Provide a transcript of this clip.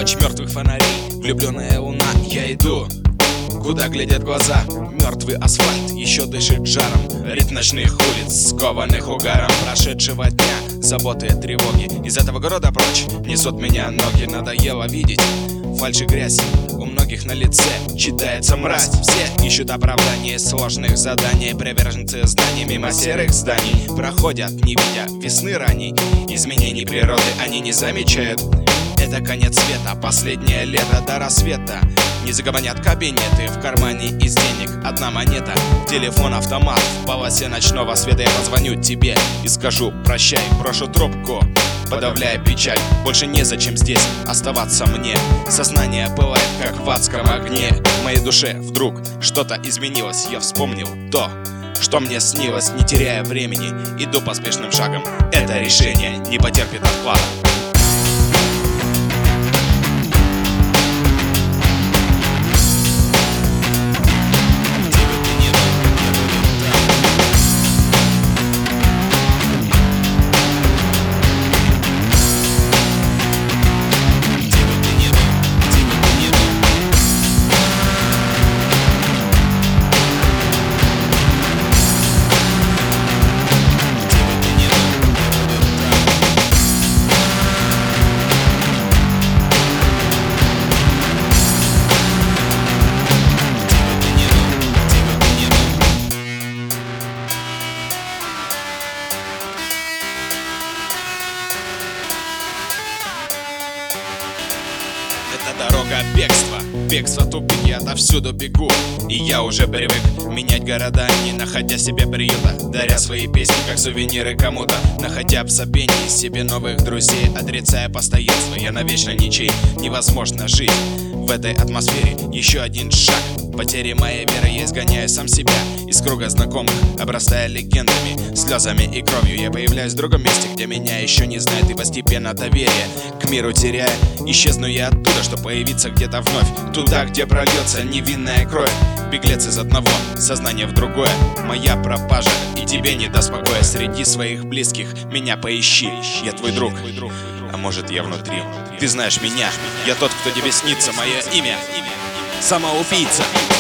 Ночь мертвых фонарей, влюбленная луна. Я иду, куда глядят глаза. Мертвый асфальт еще дышит жаром. Ритм ночных улиц, скованных угаром прошедшего дня. Заботы и тревоги из этого города прочь несут меня ноги. Надоело видеть фальшь и грязь у многих на лице. Читается мразь, все ищут оправдание сложных заданий. Приверженцы знаний мимо серых зданий проходят, не видя весны ранней. Изменений природы они не замечают. Это конец света, последнее лето до рассвета. Не загомонят кабинеты, в кармане из денег одна монета. Телефон автомат, в полосе ночного света. Я позвоню тебе и скажу прощай, брошу трубку, подавляя печаль. Больше незачем здесь оставаться мне. Сознание пылает, как в адском огне. В моей душе вдруг что-то изменилось. Я вспомнил то, что мне снилось. Не теряя времени, иду поспешным шагом. Это решение не потерпит отклада. Это дорога бегства, бегство тупик, я отовсюду бегу. И я уже привык менять города, не находя себе приюта, даря свои песни, как сувениры кому-то. Находя в забвении себе новых друзей, отрицая постоянство, я навечно ничей. Невозможно жить в этой атмосфере. Еще один шаг к потере моей веры. Я изгоняю сам себя из круга знакомых, обрастая легендами, слезами и кровью. Я появляюсь в другом месте, где меня еще не знают, и постепенно доверие к миру теряя. Исчезну я оттуда, чтобы появиться где-то вновь, туда, где прольется невинная кровь. Беглец из одного, сознание в другое. Моя пропажа и тебе не даст покоя. Среди своих близких меня поищи. Я твой друг, а может я внутри. Ты знаешь меня, я тот, кто тебе снится. Мое имя — самоубийца.